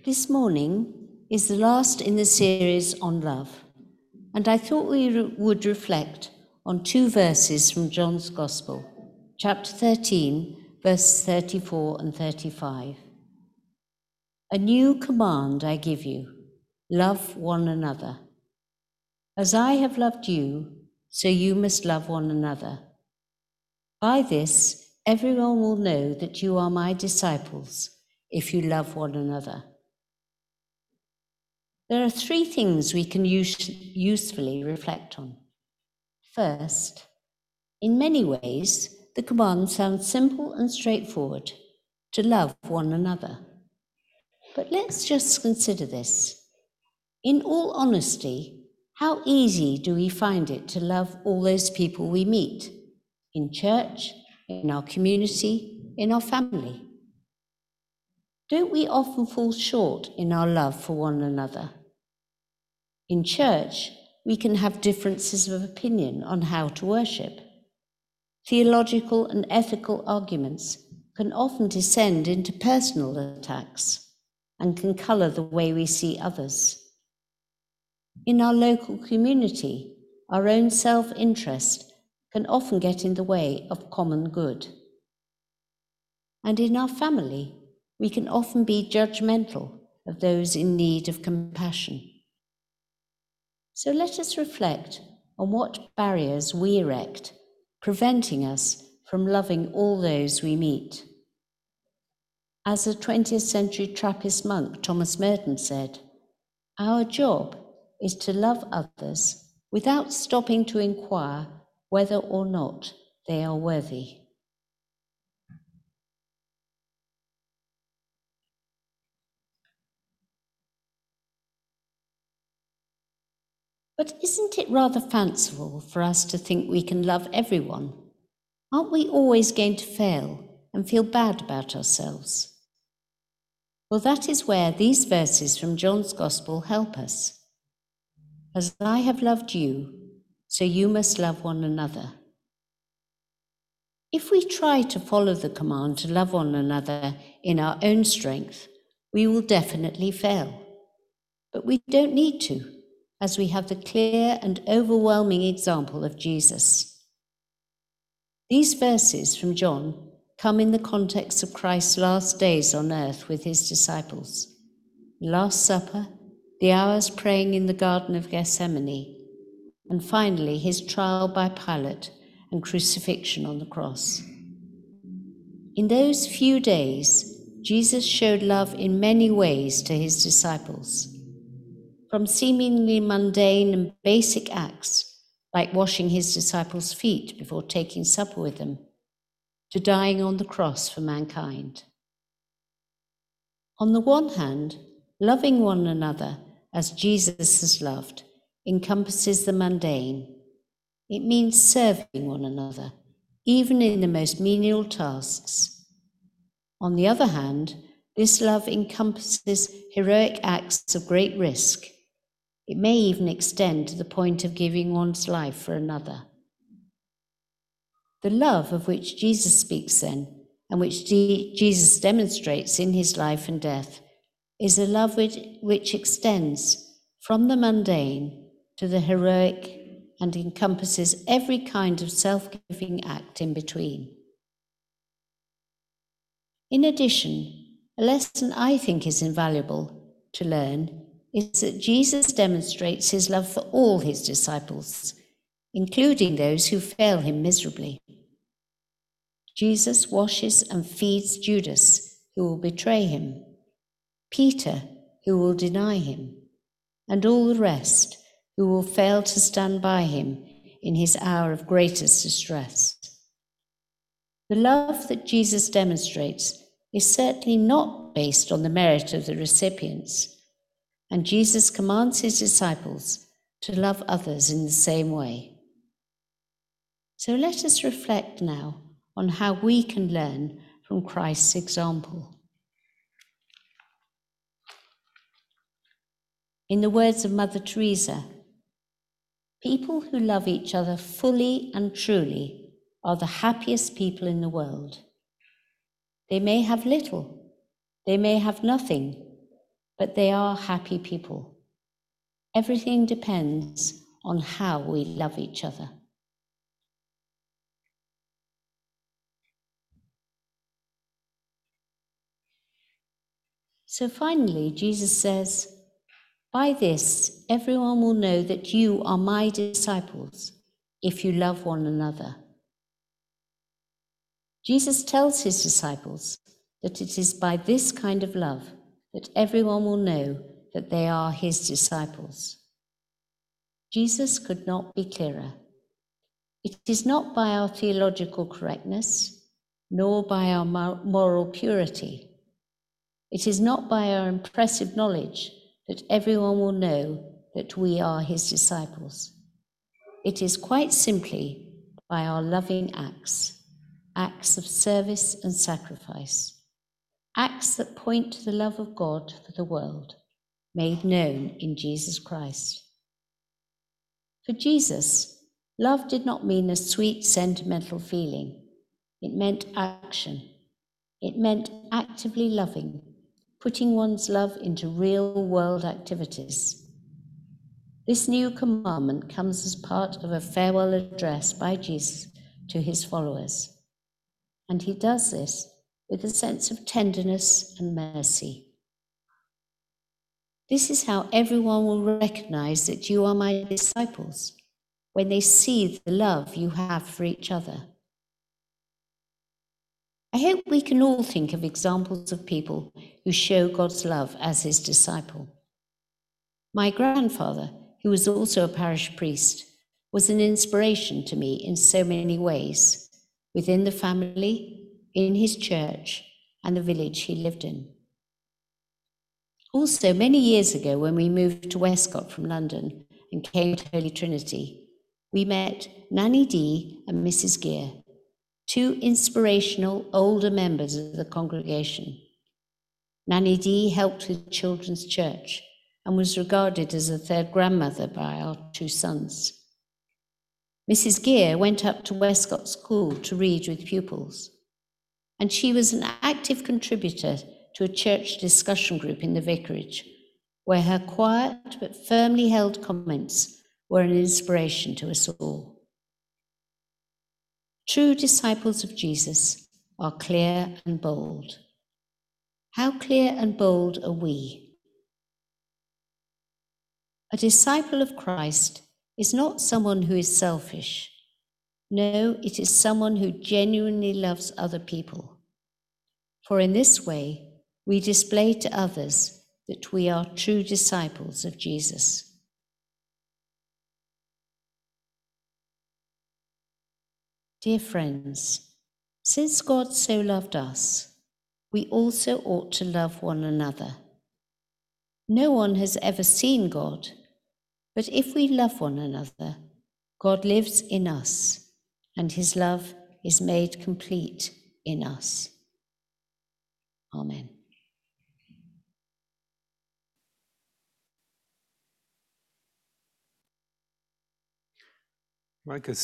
This morning is the last in the series on love, and I thought we would reflect on two verses from John's Gospel, chapter 13, verses 34 and 35. A new command I give you, love one another. As I have loved you, so you must love one another. By this, everyone will know that you are my disciples, if you love one another. There are three things we can usefully reflect on. First, in many ways, the command sounds simple and straightforward, to love one another. But let's just consider this. In all honesty, how easy do we find it to love all those people we meet, in church, in our community, in our family? Don't we often fall short in our love for one another? In church, we can have differences of opinion on how to worship. Theological and ethical arguments can often descend into personal attacks and can colour the way we see others. In our local community, our own self-interest can often get in the way of common good. And in our family, we can often be judgmental of those in need of compassion. So let us reflect on what barriers we erect, preventing us from loving all those we meet. As a 20th century Trappist monk, Thomas Merton, said, "Our job is to love others without stopping to inquire whether or not they are worthy." But isn't it rather fanciful for us to think we can love everyone? Aren't we always going to fail and feel bad about ourselves? Well, that is where these verses from John's Gospel help us. As I have loved you, so you must love one another. If we try to follow the command to love one another in our own strength, we will definitely fail. But we don't need to, as we have the clear and overwhelming example of Jesus. These verses from John come in the context of Christ's last days on earth with his disciples. The Last Supper, the hours praying in the Garden of Gethsemane, and finally his trial by Pilate and crucifixion on the cross. In those few days, Jesus showed love in many ways to his disciples. From seemingly mundane and basic acts, like washing his disciples' feet before taking supper with them, to dying on the cross for mankind. On the one hand, loving one another as Jesus has loved encompasses the mundane. It means serving one another, even in the most menial tasks. On the other hand, this love encompasses heroic acts of great risk. It may even extend to the point of giving one's life for another. The love of which Jesus speaks then, and which Jesus demonstrates in his life and death, is a love which extends from the mundane to the heroic and encompasses every kind of self-giving act in between. In addition, a lesson I think is invaluable to learn is that Jesus demonstrates his love for all his disciples, including those who fail him miserably. Jesus washes and feeds Judas, who will betray him, Peter, who will deny him, and all the rest who will fail to stand by him in his hour of greatest distress. The love that Jesus demonstrates is certainly not based on the merit of the recipients, and Jesus commands his disciples to love others in the same way. So let us reflect now on how we can learn from Christ's example. In the words of Mother Teresa, people who love each other fully and truly are the happiest people in the world. They may have little, they may have nothing, but they are happy people. Everything depends on how we love each other. So finally, Jesus says, "By this, everyone will know that you are my disciples, if you love one another." Jesus tells his disciples that it is by this kind of love that everyone will know that they are his disciples. Jesus could not be clearer. It is not by our theological correctness, nor by our moral purity. It is not by our impressive knowledge that everyone will know that we are his disciples. It is quite simply by our loving acts, acts of service and sacrifice, acts that point to the love of God for the world, made known in Jesus Christ. For Jesus, love did not mean a sweet, sentimental feeling. It meant action. It meant actively loving, putting one's love into real-world activities. This new commandment comes as part of a farewell address by Jesus to his followers. And he does this with a sense of tenderness and mercy. This is how everyone will recognize that you are my disciples, when they see the love you have for each other. I hope we can all think of examples of people who show God's love as his disciple. My grandfather, who was also a parish priest, was an inspiration to me in so many ways, within the family, in his church, and the village he lived in. Also, many years ago, when we moved to Westcott from London and came to Holy Trinity, we met Nanny Dee and Mrs. Gear, two inspirational older members of the congregation. Nanny Dee helped with children's church and was regarded as a third grandmother by our two sons. Mrs. Gear went up to Westcott School to read with pupils, and she was an active contributor to a church discussion group in the vicarage, where her quiet but firmly held comments were an inspiration to us all. True disciples of Jesus are clear and bold. How clear and bold are we? A disciple of Christ is not someone who is selfish. No, it is someone who genuinely loves other people. For in this way, we display to others that we are true disciples of Jesus. Dear friends, since God so loved us, we also ought to love one another. No one has ever seen God, but if we love one another, God lives in us, and his love is made complete in us. Amen. Micah